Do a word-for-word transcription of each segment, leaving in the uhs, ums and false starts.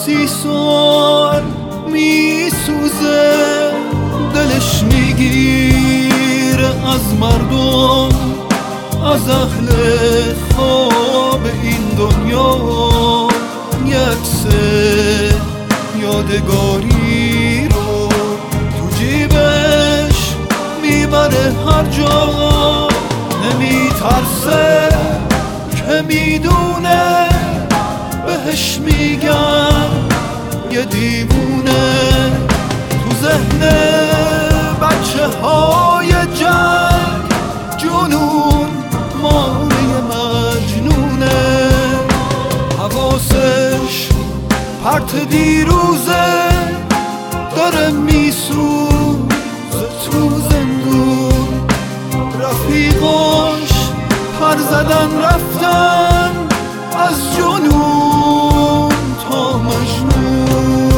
سی سال می سوزه، دلش میگیره از مردم، از اهل خواب این دنیا. یک سه یادگاری رو تو جیبش میبره هر جا، نمیترسه که میدونه بهش میگن یه دیوونه. تو ذهن بچه های جنگ جنون مانع مجنونه، حواسش پرت دیروزه، داره میسوزه تو زندون. رفیقاش پر زدن رفتن از جنون تا مجنون.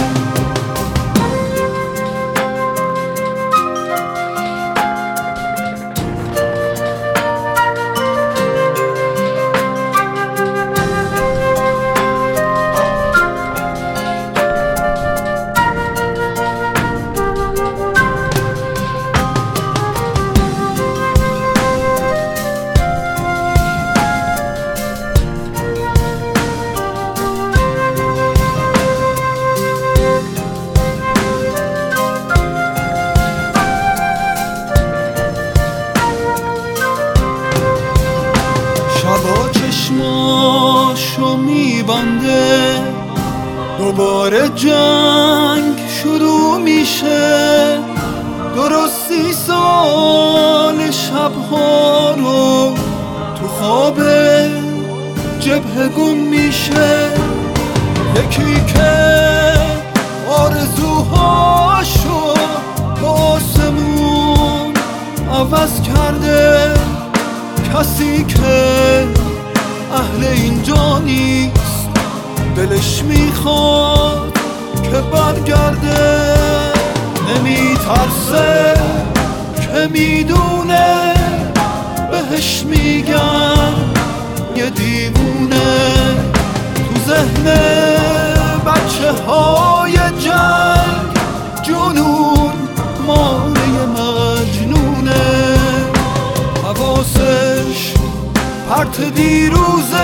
شبا چشماشو میبنده، دوباره جنگ شروع میشه. درست سی سال شبها رو تو خواب جبهه گم میشه. یکی که آرزوهاشو با آسمون عوض کرده، کسی که اهل اینجا نیست، دلش میخواد که برگرده. نمیترسه که میدونه بهش میگن یه دیوونه. تو ذهن بچه های جنگ جنون مانع مجنونه، حواسش پرت دیروزه،